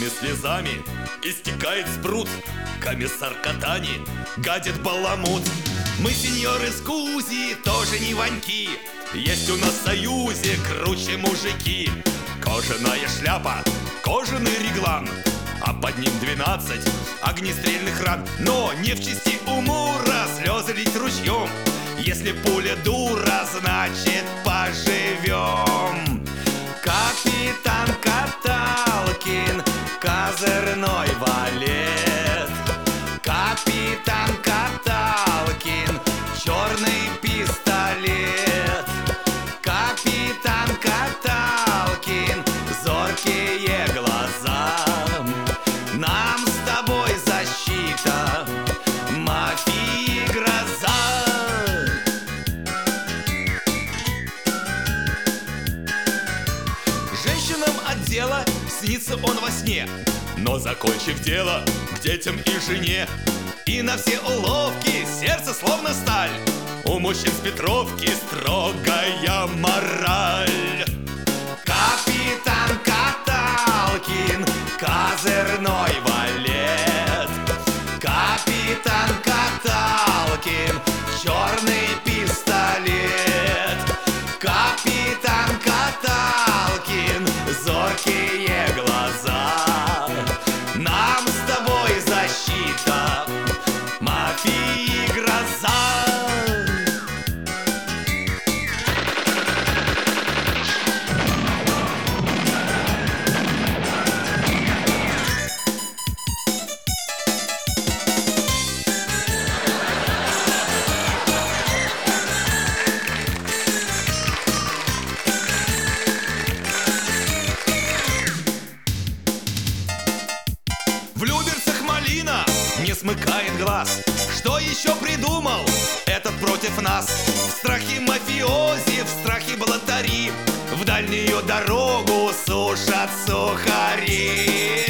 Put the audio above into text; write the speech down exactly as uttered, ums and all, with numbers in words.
слезами истекает спрут. Комиссар Катани гадит баламут. Мы, сеньоры скузи, тоже не ваньки. Есть у нас в союзе круче мужики. Кожаная шляпа, кожаный реглан, а под ним двенадцать огнестрельных ран. Но не в чести у Мура слезы лить ручьем. Если пуля дура, значит поживем. Капитан Каталкин, козырной валет. Капитан Каталкин, черный пистолет. Капитан Каталкин, зоркие глаза. Нам с тобой защита, мафии гроза. Женщинам от дела снится он во сне, но закончив дело, к детям и жене. И на все уловки сердце словно сталь. У мужчин с Петровки строгая мораль. Капитан Каталкин, козырной валет. Капитан Каталкин, черный пистолет. Капитан Каталкин, зоркие глаза. Нам с тобой защита, мафии гроза. В Люберцах малина не смыкает глаз. Что еще придумал этот против нас? В страхе мафиози, в страхе блатари в дальнюю дорогу сушат сухари.